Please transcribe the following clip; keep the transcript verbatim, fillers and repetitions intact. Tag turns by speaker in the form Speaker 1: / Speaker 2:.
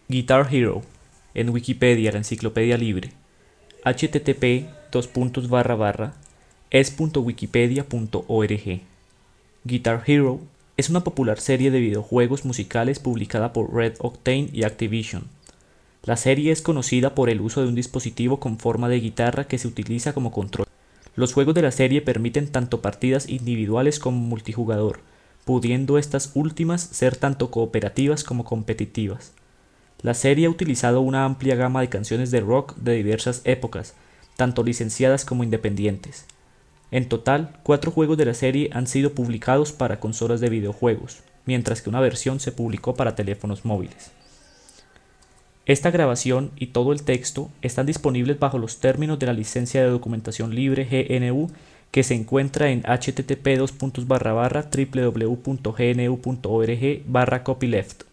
Speaker 1: Guitar Hero, en Wikipedia, la enciclopedia libre, http dos puntos barra barra es punto wikipedia punto org. Guitar Hero es una popular serie de videojuegos musicales publicada por Red Octane y Activision. La serie es conocida por el uso de un dispositivo con forma de guitarra que se utiliza como control. Los juegos de la serie permiten tanto partidas individuales como multijugador, pudiendo estas últimas ser tanto cooperativas como competitivas. La serie ha utilizado una amplia gama de canciones de rock de diversas épocas, tanto licenciadas como independientes. En total, cuatro juegos de la serie han sido publicados para consolas de videojuegos, mientras que una versión se publicó para teléfonos móviles. Esta grabación y todo el texto están disponibles bajo los términos de la licencia de documentación libre G N U, que se encuentra en http dos puntos barra barra www punto gnu punto org barra copyleft.